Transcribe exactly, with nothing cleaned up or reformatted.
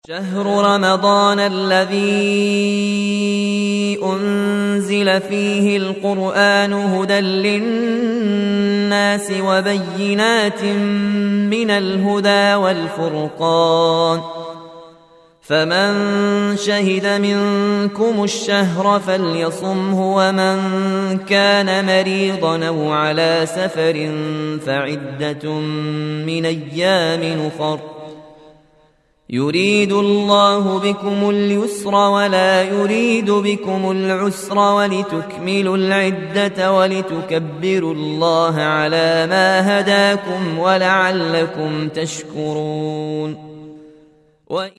شهر رمضان الذي أنزل فيه القرآن هدى للناس وبينات من الهدى والفرقان، فمن شهد منكم الشهر فليصمه، ومن كان مريضا أو على سفر فعدة من أيام أخر، يريد الله بكم اليسر ولا يريد بكم العسر، ولتكملوا العدة ولتكبروا الله على ما هداكم ولعلكم تشكرون.